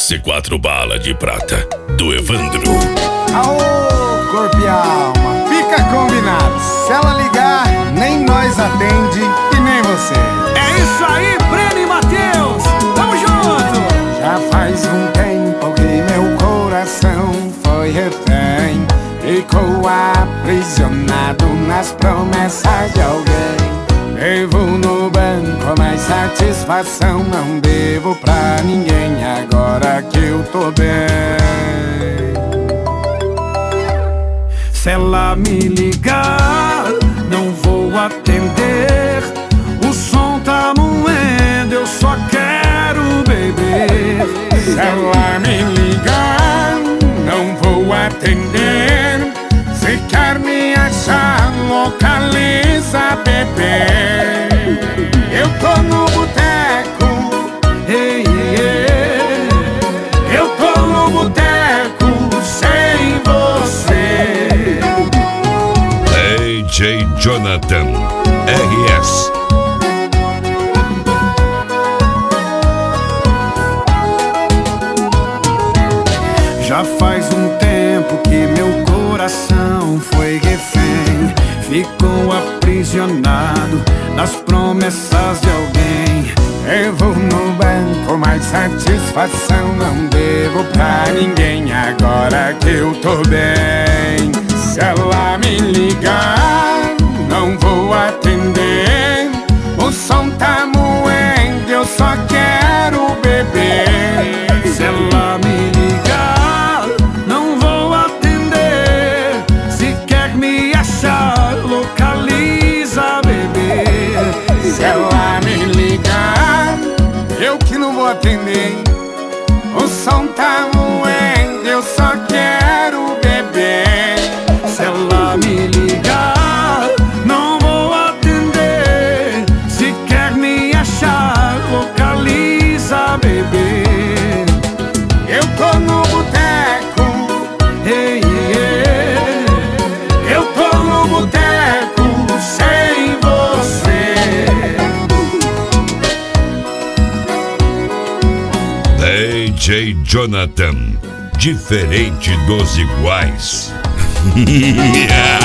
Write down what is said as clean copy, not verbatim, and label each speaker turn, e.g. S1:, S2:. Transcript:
S1: C4 Bala de Prata, do Evandro.
S2: Aô, corpo e alma, fica combinado. Se ela ligar, nem nós atende e nem você.
S3: É isso aí, Breno e Matheus, tamo junto.
S2: Já faz um tempo que meu coração foi refém, ficou aprisionado nas promessas de alguém. Devo no banco, mas satisfação não devo pra ninguém agora que eu tô bem.
S3: Se ela me ligar, não vou atender. O som tá moendo, eu só quero beber.
S2: Se ela me ligar, não vou atender. Se quer me achar, localiza, bebê. Eu tô no boteco,
S3: Hey, yeah.
S2: eu tô no boteco sem você.
S1: DJ Jonathan RS.
S3: Já faz um tempo que meu coração foi refém, ficou aprisionado nas promessas de alguém.
S2: Devo no banco, mas satisfação não devo pra ninguém agora que eu tô bem. Se ela me ligar, não vou atender. O som tá moendo, eu só quero beber.
S3: Se ela me ligar, não vou atender. Se quer me achar, localiza, bebê.
S2: Se ela me ligar, eu que não vou atender. O som tá moendo, eu só quero beber.
S3: Se ela me ligar, não vou atender. Se quer me achar, localiza, bebê.
S2: Eu tô no boteco,
S3: Hey, yeah.
S2: eu tô no boteco sem você.
S1: DJ Jonathan, diferente dos iguais.